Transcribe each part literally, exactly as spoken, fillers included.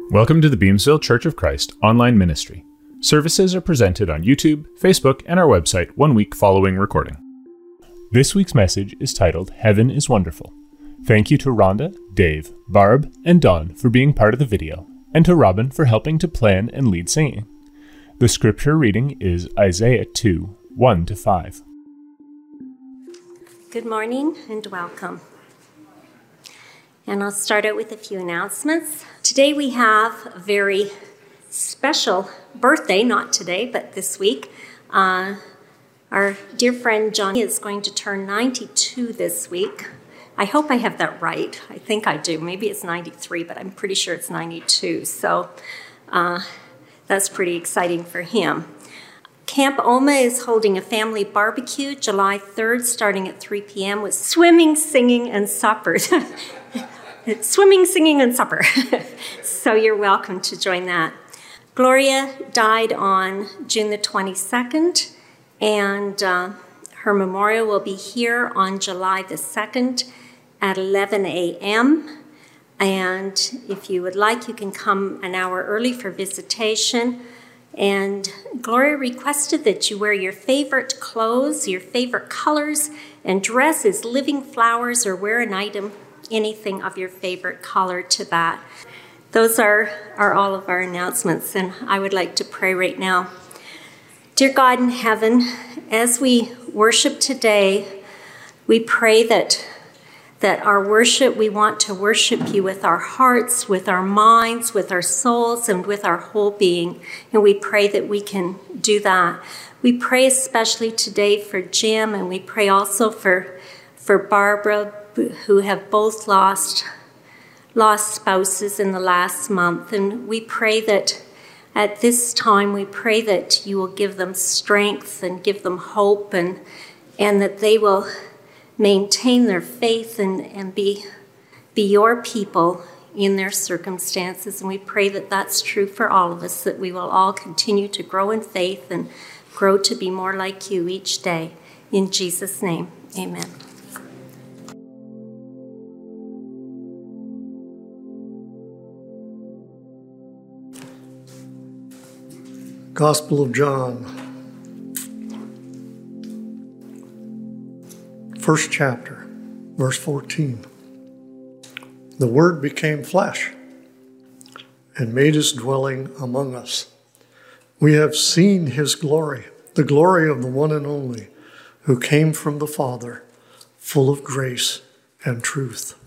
Welcome to the Beamsville Church of Christ online ministry. Services are presented on YouTube, Facebook, and our website one week following recording. This week's message is titled, Heaven is Wonderful. Thank you to Rhonda, Dave, Barb, and Don for being part of the video, and to Robin for helping to plan and lead singing. The scripture reading is Isaiah two, one to five. Good morning and welcome. And I'll start out with a few announcements. Today we have a very special birthday, not today, but this week. Uh, our dear friend Johnny is going to turn ninety-two this week. I hope I have that right. I think I do. Maybe it's ninety-three, but I'm pretty sure it's ninety-two. So uh, that's pretty exciting for him. Camp Oma is holding a family barbecue July third, starting at three p.m. with swimming, singing, and supper. Swimming, singing, and supper. So you're welcome to join that. Gloria died on June the twenty-second, and uh, her memorial will be here on July the second at eleven a.m. And if you would like, you can come an hour early for visitation. And Gloria requested that you wear your favorite clothes, your favorite colors, and dress as living flowers or wear an item, anything of your favorite color to that. Those are, are all of our announcements, and I would like to pray right now. Dear God in heaven, as we worship today, we pray that that our worship, we want to worship you with our hearts, with our minds, with our souls, and with our whole being. And we pray that we can do that. We pray especially today for Jim, and we pray also for, for Barbara, who have both lost, lost spouses in the last month. And we pray that at this time, we pray that you will give them strength and give them hope, and, and that they will maintain their faith and, and be, be your people in their circumstances. And we pray that that's true for all of us, that we will all continue to grow in faith and grow to be more like you each day. In Jesus' name, amen. Gospel of John, first chapter, verse fourteen. The Word became flesh and made his dwelling among us. We have seen his glory, the glory of the one and only, who came from the Father, full of grace and truth.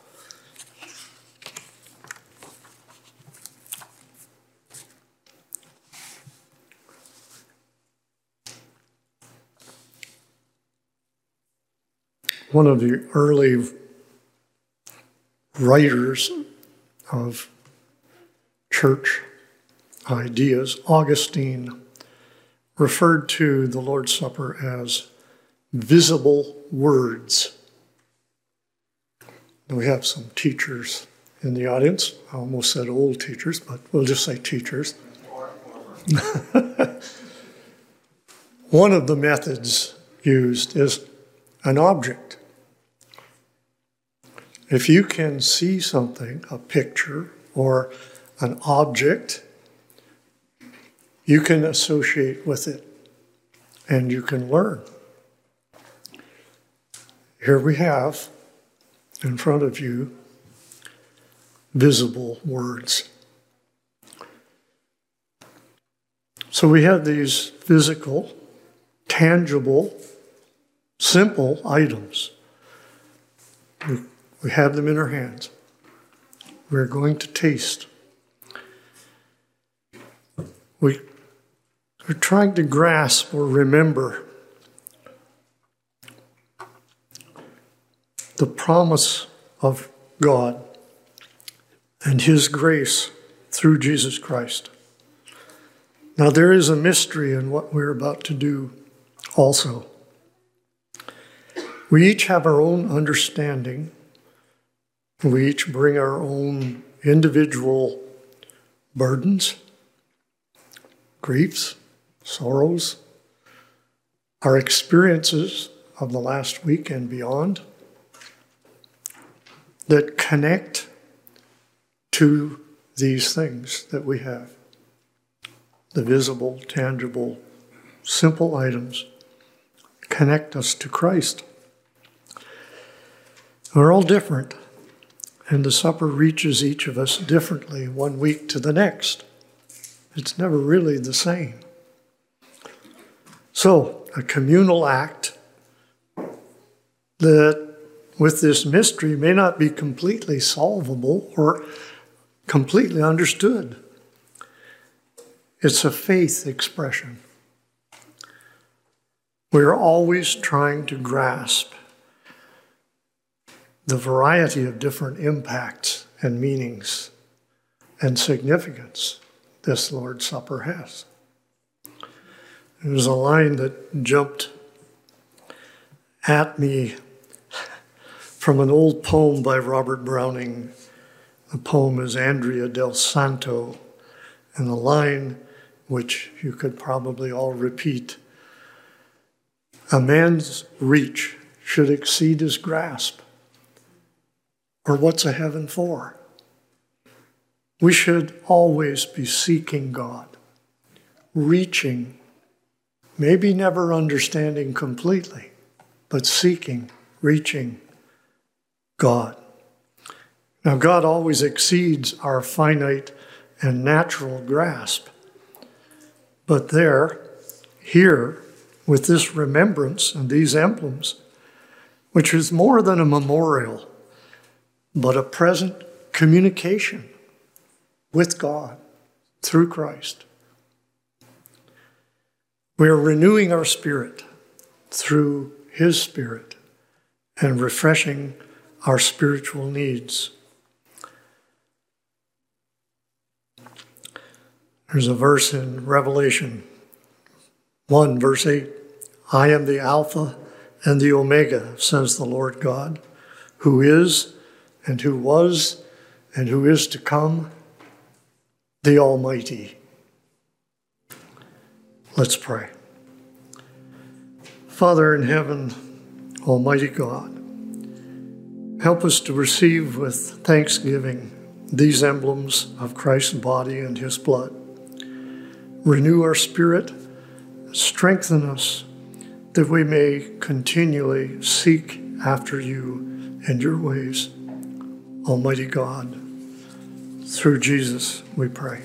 One of the early writers of church ideas, Augustine, referred to the Lord's Supper as visible words. We have some teachers in the audience. I almost said old teachers, but we'll just say teachers. One of the methods used is an object. If you can see something, a picture or an object, you can associate with it and you can learn. Here we have in front of you visible words. So we have these physical, tangible, simple items. We, we have them in our hands. We're going to taste. We, we're trying to grasp or remember the promise of God and his grace through Jesus Christ. Now, there is a mystery in what we're about to do also. We each have our own understanding. We each bring our own individual burdens, griefs, sorrows, our experiences of the last week and beyond that connect to these things that we have. The visible, tangible, simple items connect us to Christ. We're all different, and the supper reaches each of us differently one week to the next. It's never really the same. So, a communal act that with this mystery may not be completely solvable or completely understood. It's a faith expression. We're always trying to grasp the variety of different impacts and meanings and significance this Lord's Supper has. There's a line that jumped at me from an old poem by Robert Browning. The poem is Andrea del Santo, and the line, which you could probably all repeat, "A man's reach should exceed his grasp, or what's a heaven for?" We should always be seeking God, reaching, maybe never understanding completely, but seeking, reaching God. Now, God always exceeds our finite and natural grasp. But there, here, with this remembrance and these emblems, which is more than a memorial, but a present communication with God through Christ. We are renewing our spirit through His Spirit and refreshing our spiritual needs. There's a verse in Revelation one, verse eight. "I am the Alpha and the Omega, says the Lord God, who is and who was and who is to come, the Almighty." Let's pray. Father in heaven, Almighty God, help us to receive with thanksgiving these emblems of Christ's body and His blood. Renew our spirit, strengthen us, that we may continually seek after you and your ways. Almighty God, through Jesus we pray.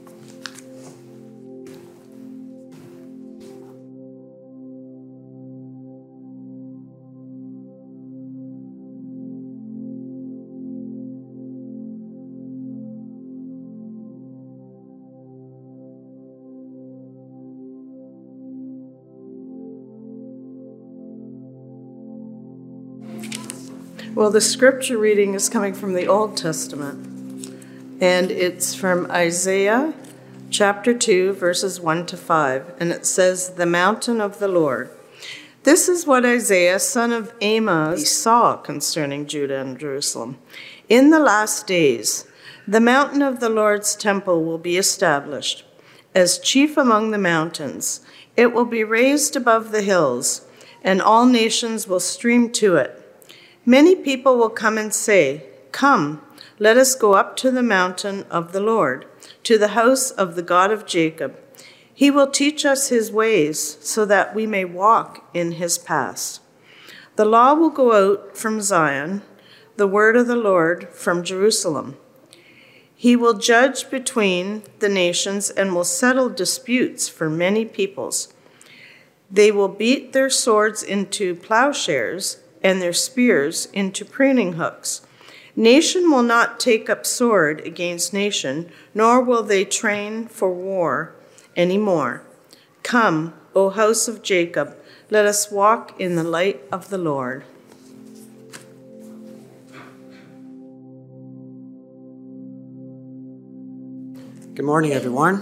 Well, the scripture reading is coming from the Old Testament, and it's from Isaiah chapter two, verses one to five, and it says, "The mountain of the Lord." This is what Isaiah, son of Amos, saw concerning Judah and Jerusalem. "In the last days, the mountain of the Lord's temple will be established as chief among the mountains. It will be raised above the hills, and all nations will stream to it. Many people will come and say, 'Come, let us go up to the mountain of the Lord, to the house of the God of Jacob. He will teach us his ways so that we may walk in his paths.' The law will go out from Zion, the word of the Lord from Jerusalem. He will judge between the nations and will settle disputes for many peoples. They will beat their swords into plowshares and their spears into pruning hooks. Nation will not take up sword against nation, nor will they train for war any more. Come, O house of Jacob, let us walk in the light of the Lord." Good morning, everyone.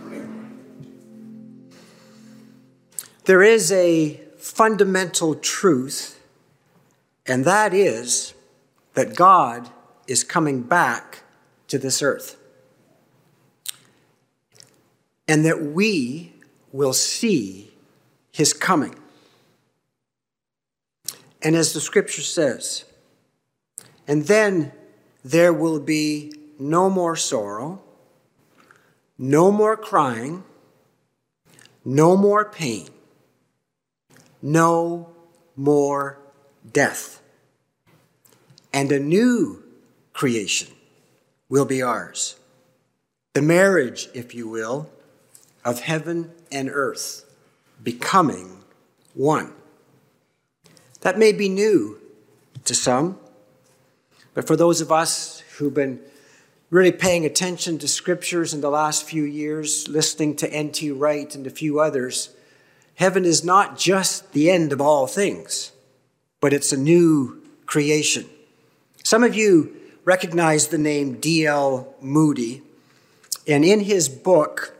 There is a fundamental truth, and that is that God is coming back to this earth, and that we will see his coming. And as the scripture says, and then there will be no more sorrow, no more crying, no more pain, no more death. And a new creation will be ours. The marriage, if you will, of heaven and earth becoming one. That may be new to some, but for those of us who've been really paying attention to scriptures in the last few years, listening to N T Wright and a few others, heaven is not just the end of all things, but it's a new creation. Some of you recognize the name D L Moody, and in his book,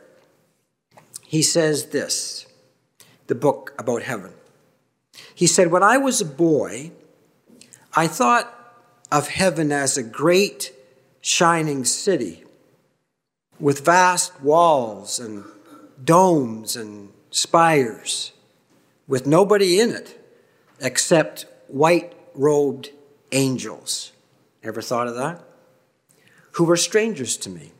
he says this, the book about heaven. He said, when I was a boy, I thought of heaven as a great shining city with vast walls and domes and spires, with nobody in it except white-robed angels. Ever thought of that? Who were strangers to me.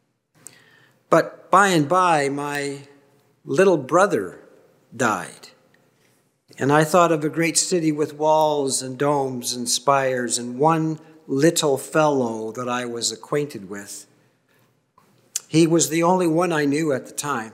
But by and by, my little brother died. And I thought of a great city with walls and domes and spires and one little fellow that I was acquainted with. He was the only one I knew at the time.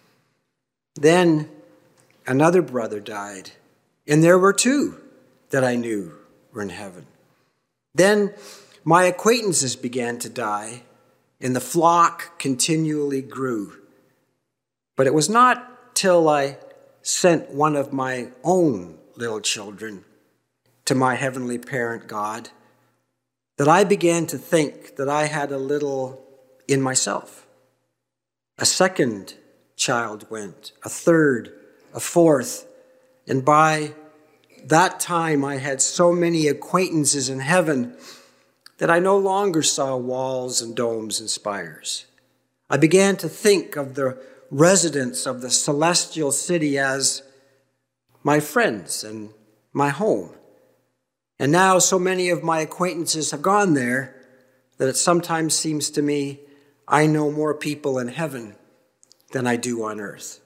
Then another brother died, and there were two that I knew were in heaven. Then my acquaintances began to die, and the flock continually grew. But it was not till I sent one of my own little children to my heavenly parent God that I began to think that I had a little in myself. A second child went, a third, a fourth, and by that time I had so many acquaintances in heaven that I no longer saw walls and domes and spires. I began to think of the residents of the celestial city as my friends and my home. And now so many of my acquaintances have gone there that it sometimes seems to me I know more people in heaven than I do on earth.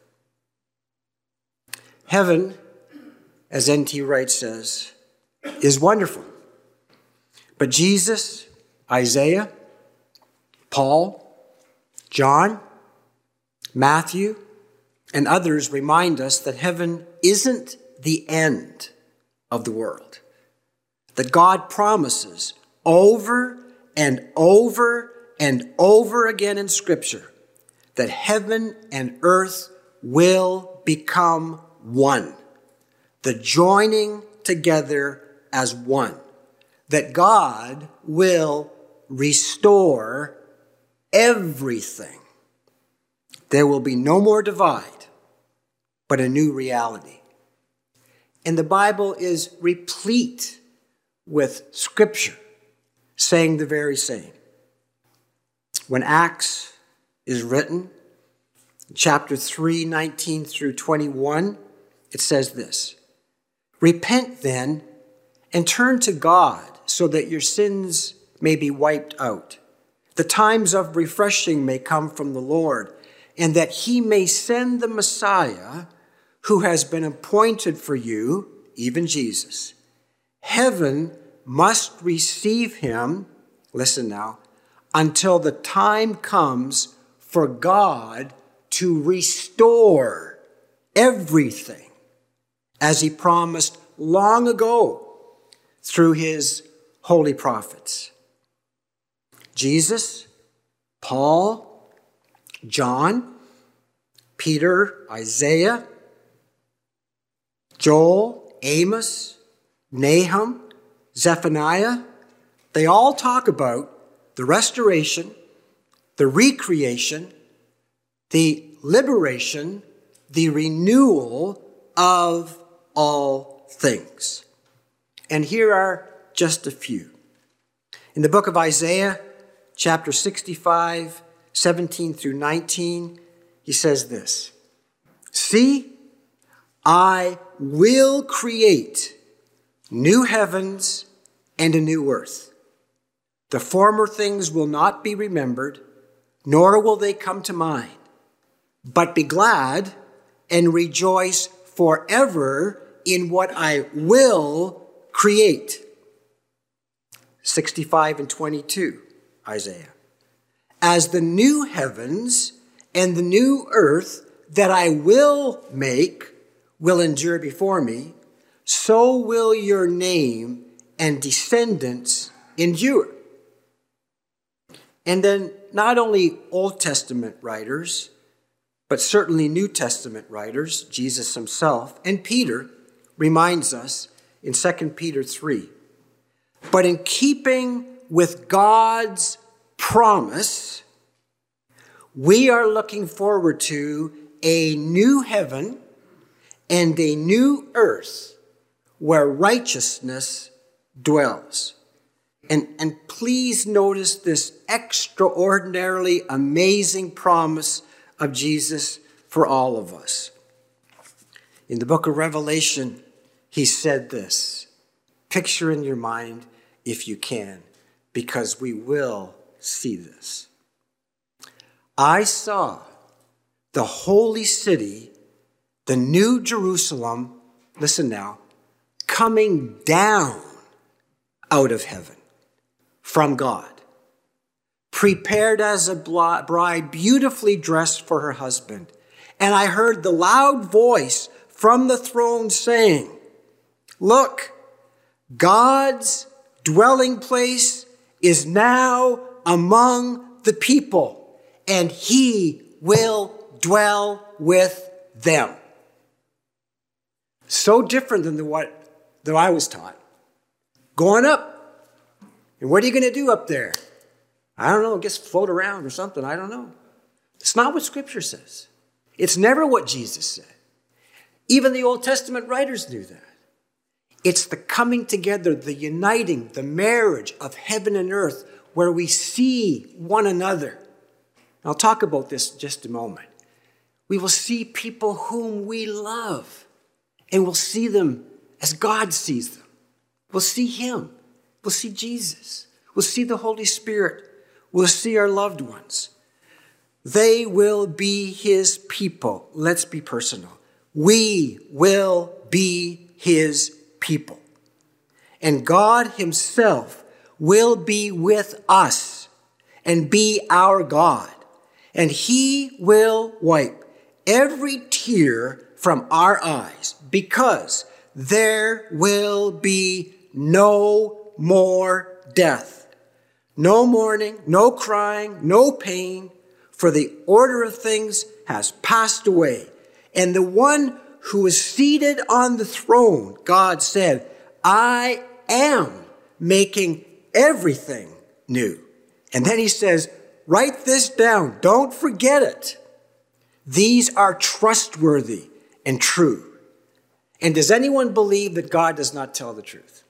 Heaven, as N T Wright says, is wonderful. But Jesus, Isaiah, Paul, John, Matthew, and others remind us that heaven isn't the end of the world. That God promises over and over and over again in Scripture that heaven and earth will become one. The joining together as one. That God will restore everything. There will be no more divide, but a new reality. And the Bible is replete with Scripture saying the very same. When Acts is written, chapter three, nineteen through twenty-one, it says this, repent then and turn to God so that your sins may be wiped out. The times of refreshing may come from the Lord, and that he may send the Messiah who has been appointed for you, even Jesus. Heaven must receive him, listen now, until the time comes for God to restore everything as he promised long ago through his holy prophets. Jesus, Paul, John, Peter, Isaiah, Joel, Amos, Nahum, Zephaniah, they all talk about the restoration, the recreation, the liberation, the renewal of all things. And here are just a few. In the book of Isaiah, chapter sixty-five, seventeen through nineteen, he says this, see, I will create new heavens and a new earth. The former things will not be remembered, nor will they come to mind. But be glad and rejoice forever in what I will create. sixty-five and twenty-two, Isaiah. As the new heavens and the new earth that I will make will endure before me, so will your name and descendants endure. And then not only Old Testament writers, but certainly New Testament writers, Jesus himself, and Peter reminds us in Second Peter three. But in keeping with God's promise, we are looking forward to a new heaven and a new earth where righteousness dwells. And, and please notice this extraordinarily amazing promise of Jesus for all of us. In the book of Revelation, he said this. Picture in your mind if you can, because we will see this. I saw the holy city, the new Jerusalem, listen now, coming down out of heaven from God, prepared as a bride beautifully dressed for her husband. And I heard the loud voice from the throne saying, look, God's dwelling place is now among the people, and he will dwell with them. So different than the what that I was taught. Going up. And what are you going to do up there? I don't know, I guess float around or something. I don't know. It's not what Scripture says. It's never what Jesus said. Even the Old Testament writers knew that. It's the coming together, the uniting, the marriage of heaven and earth where we see one another. I'll talk about this in just a moment. We will see people whom we love, and we'll see them as God sees them. We'll see him. We'll see Jesus. We'll see the Holy Spirit. We'll see our loved ones. They will be his people. Let's be personal. We will be his people. And God himself will be with us and be our God. And he will wipe every tear from our eyes, because there will be no more death, no mourning, no crying, no pain, for the order of things has passed away. And the one who is seated on the throne, God said, I am making everything new. And then he says, write this down. Don't forget it. These are trustworthy and true. And does anyone believe that God does not tell the truth?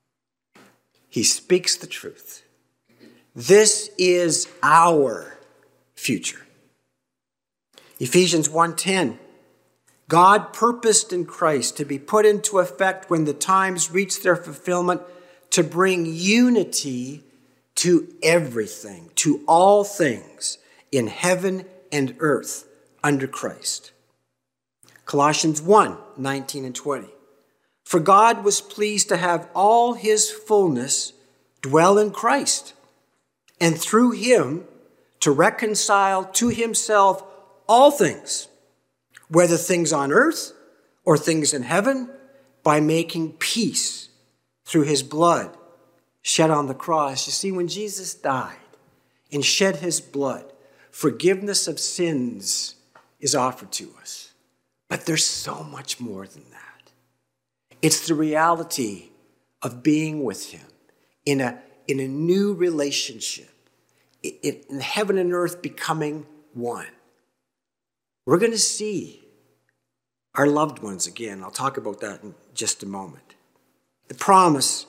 He speaks the truth. This is our future. Ephesians one ten. God purposed in Christ to be put into effect when the times reach their fulfillment, to bring unity to everything, to all things in heaven and earth under Christ. Colossians one nineteen and twenty. For God was pleased to have all his fullness dwell in Christ, and through him to reconcile to himself all things, whether things on earth or things in heaven, by making peace through his blood shed on the cross. You see, when Jesus died and shed his blood, forgiveness of sins is offered to us. But there's so much more than that. It's the reality of being with him in a, in a new relationship, in, in heaven and earth becoming one. We're going to see our loved ones again. I'll talk about that in just a moment. The promise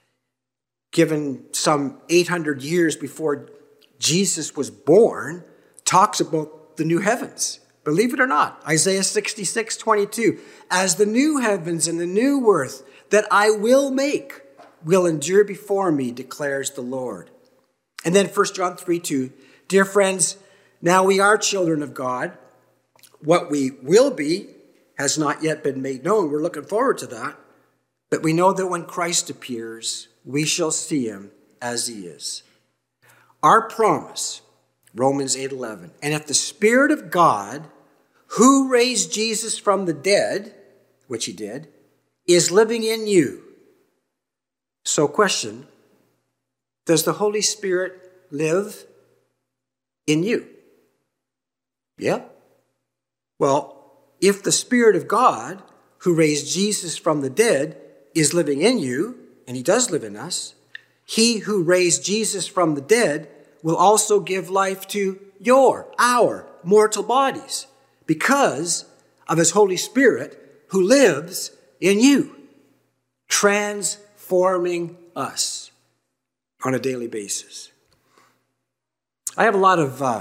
given some eight hundred years before Jesus was born talks about the new heavens. Believe it or not, Isaiah sixty-six twenty-two, as the new heavens and the new earth that I will make will endure before me, declares the Lord. And then First John three two, dear friends, now we are children of God. What we will be has not yet been made known. We're looking forward to that. But we know that when Christ appears, we shall see him as he is. Our promise, Romans eight eleven, and if the Spirit of God, who raised Jesus from the dead, which he did, is living in you. So question, does the Holy Spirit live in you? Yeah. Well, if the Spirit of God, who raised Jesus from the dead, is living in you, and he does live in us, he who raised Jesus from the dead will also give life to your, our mortal bodies because of his Holy Spirit who lives in you, transforming us on a daily basis. I have a lot of uh,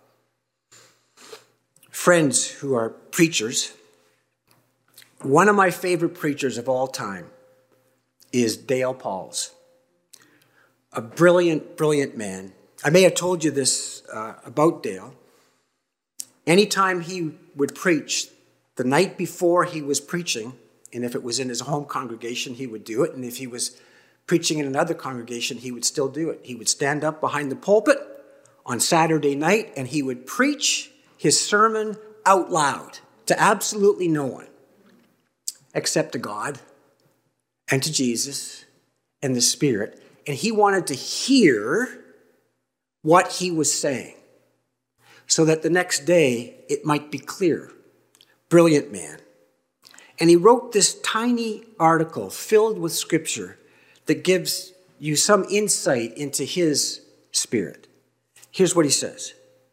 friends who are preachers. One of my favorite preachers of all time is Dale Pauls, a brilliant, brilliant man. I may have told you this uh, about Dale. Anytime he would preach, the night before he was preaching, and if it was in his home congregation, he would do it. And if he was preaching in another congregation, he would still do it. He would stand up behind the pulpit on Saturday night, and he would preach his sermon out loud to absolutely no one, except to God and to Jesus and the Spirit. And he wanted to hear what he was saying so that the next day it might be clear. Brilliant man. And he wrote this tiny article filled with scripture that gives you some insight into his spirit. Here's what he says.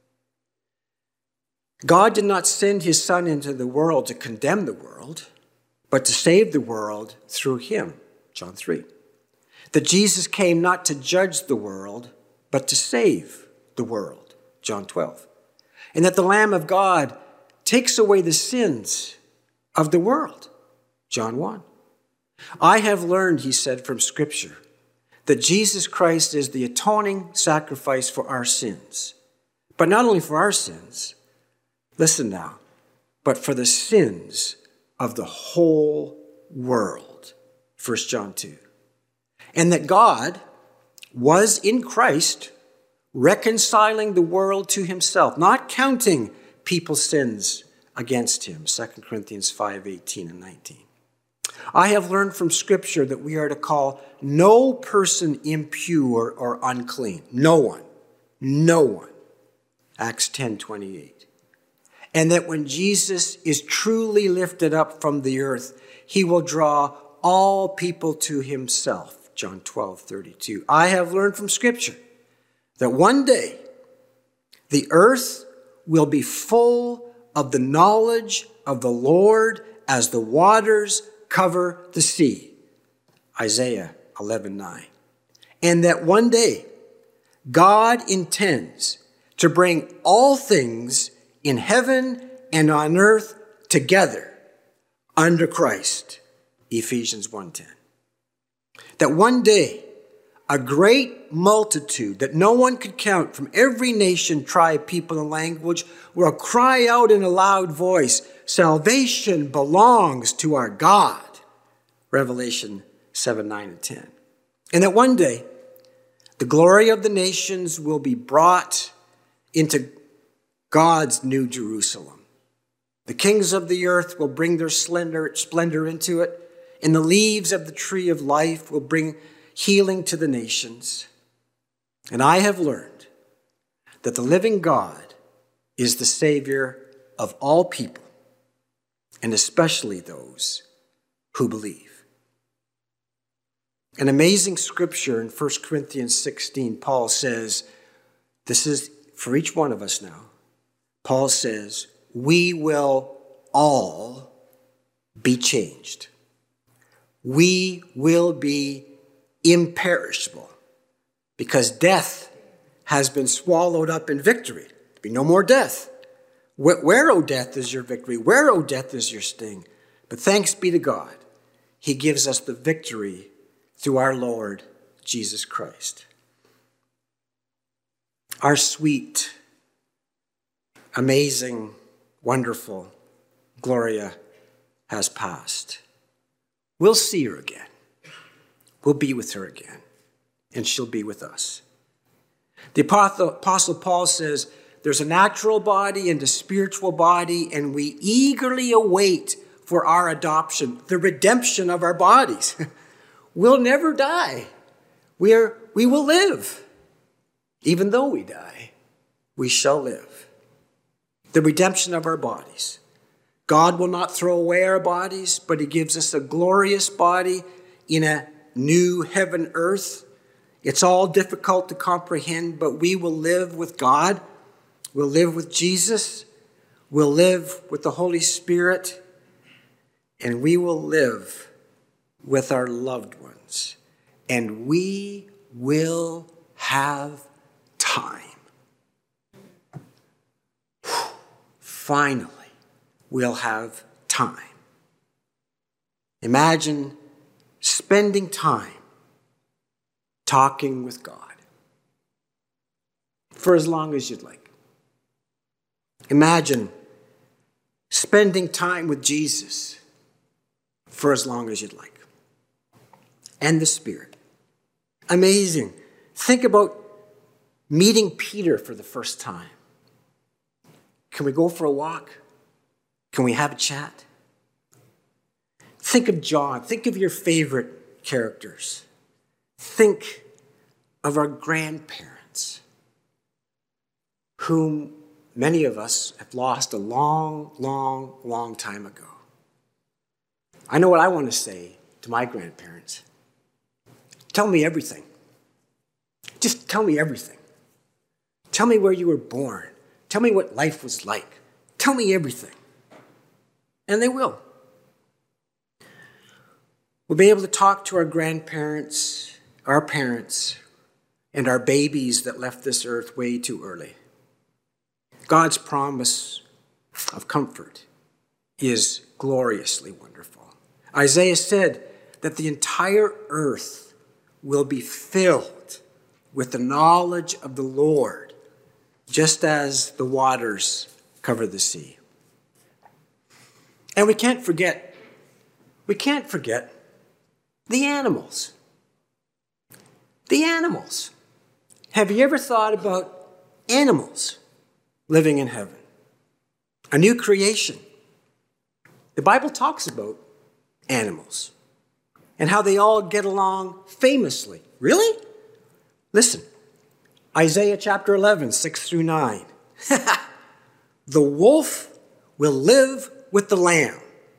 God did not send his Son into the world to condemn the world, but to save the world through him. John three. That Jesus came not to judge the world, but to save the world. John twelve. And that the Lamb of God takes away the sins of the world. John one. I have learned, he said, from Scripture, that Jesus Christ is the atoning sacrifice for our sins. But not only for our sins, listen now, but for the sins of the whole world. First John two. And that God was in Christ reconciling the world to himself, not counting people's sins against him. Second Corinthians five, eighteen and nineteen. I have learned from Scripture that we are to call no person impure or unclean. No one. No one. Acts ten, twenty-eight. And that when Jesus is truly lifted up from the earth, he will draw all people to himself. John twelve, thirty-two. I have learned from Scripture that one day the earth will be full of the knowledge of the Lord as the waters cover the sea. Isaiah eleven, nine. And that one day God intends to bring all things in heaven and on earth together under Christ. Ephesians one, ten. That one day a great multitude that no one could count from every nation, tribe, people, and language will cry out in a loud voice, salvation belongs to our God. Revelation seven, nine, and ten. And that one day the glory of the nations will be brought into God's new Jerusalem. The kings of the earth will bring their splendor, splendor into it, and the leaves of the tree of life will bring healing to the nations. And I have learned that the living God is the Savior of all people, and especially those who believe. An amazing scripture in First Corinthians sixteen, Paul says, this is for each one of us now. Paul says, we will all be changed. We will be imperishable because death has been swallowed up in victory. There'll be no more death. Where, where, O death, is your victory? Where, O death, is your sting? But thanks be to God, he gives us the victory through our Lord Jesus Christ. Our sweet, amazing, wonderful Gloria has passed. We'll see her again. We'll be with her again, and she'll be with us. The Apostle Paul says there's a natural body and a spiritual body, and we eagerly await for our adoption, the redemption of our bodies. We'll never die. We are, we will live. Even though we die, we shall live. The redemption of our bodies. God will not throw away our bodies, but he gives us a glorious body in a new heaven, earth. It's all difficult to comprehend, but we will live with God. We'll live with Jesus. We'll live with the Holy Spirit. And we will live with our loved ones. And we will have time. Finally, we'll have time. Imagine spending time talking with God for as long as you'd like. Imagine spending time with Jesus for as long as you'd like. And the Spirit. Amazing. Think about meeting Peter for the first time. Can we go for a walk? Can we have a chat? Think of John. Think of your favorite characters. Think of our grandparents, whom many of us have lost a long, long, long time ago. I know what I want to say to my grandparents. Tell me everything. Just tell me everything. Tell me where you were born. Tell me what life was like. Tell me everything. And they will. We'll be able to talk to our grandparents, our parents, and our babies that left this earth way too early. God's promise of comfort is gloriously wonderful. Isaiah said that the entire earth will be filled with the knowledge of the Lord, just as the waters cover the sea. And we can't forget, we can't forget the animals. The animals. Have you ever thought about animals living in heaven? A new creation. The Bible talks about animals and how they all get along famously. Really? Listen, Isaiah chapter eleven, six through nine. The wolf will live with the lamb.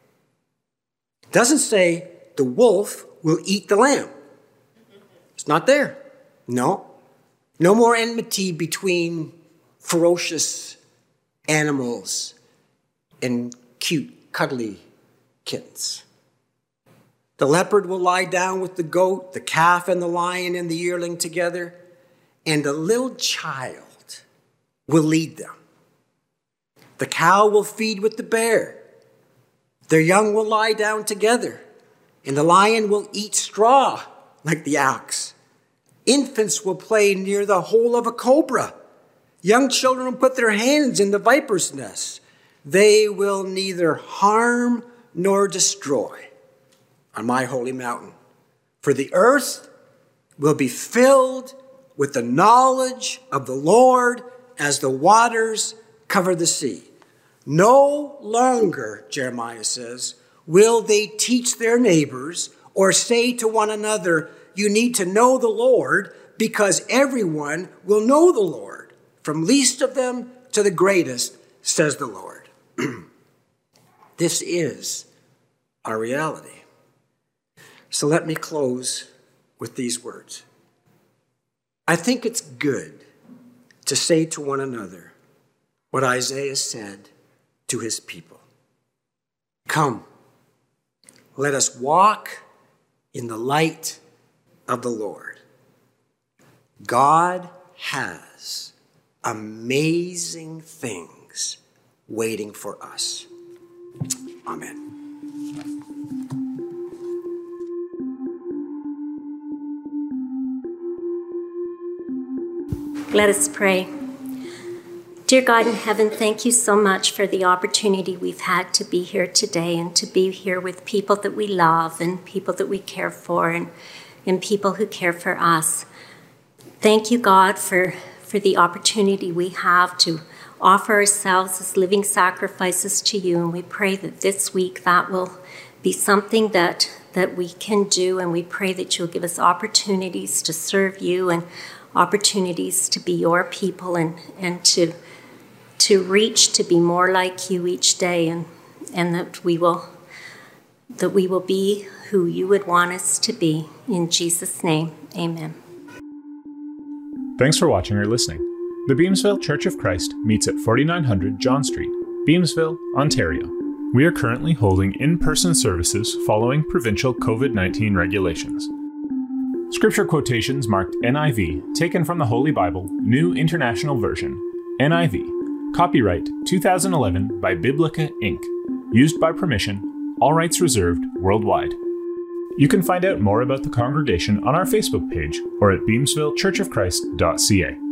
It doesn't say the wolf will eat the lamb. It's not there. No. No more enmity between ferocious animals and cute, cuddly kittens. The leopard will lie down with the goat, the calf and the lion and the yearling together, and a little child will lead them. The cow will feed with the bear. Their young will lie down together, and the lion will eat straw like the ox. Infants will play near the hole of a cobra. Young children will put their hands in the viper's nest. They will neither harm nor destroy on my holy mountain. For the earth will be filled with the knowledge of the Lord as the waters cover the sea. No longer, Jeremiah says, will they teach their neighbors or say to one another, you need to know the Lord, because everyone will know the Lord, from least of them to the greatest, says the Lord. This is our reality. So let me close with these words. I think it's good to say to one another what Isaiah said to his people. Come, let us walk in the light of the Lord. God has amazing things waiting for us. Amen. Let us pray. Dear God in heaven, thank you so much for the opportunity we've had to be here today and to be here with people that we love and people that we care for and, and people who care for us. Thank you, God, for, for the opportunity we have to offer ourselves as living sacrifices to you. And we pray that this week that will be something that, that we can do. And we pray that you'll give us opportunities to serve you and opportunities to be your people and, and to to reach to be more like you each day, and and that we will that we will be who you would want us to be. In Jesus' name, amen. Thanks for watching or listening. The Beamsville Church of Christ meets at forty-nine hundred John Street, Beamsville, Ontario. We are currently holding in-person services following provincial covid nineteen regulations. Scripture quotations marked N I V, taken from the Holy Bible, New International Version, N I V. Copyright two thousand eleven by Biblica Incorporated. Used by permission, all rights reserved worldwide. You can find out more about the congregation on our Facebook page or at beamsville church of christ dot c a.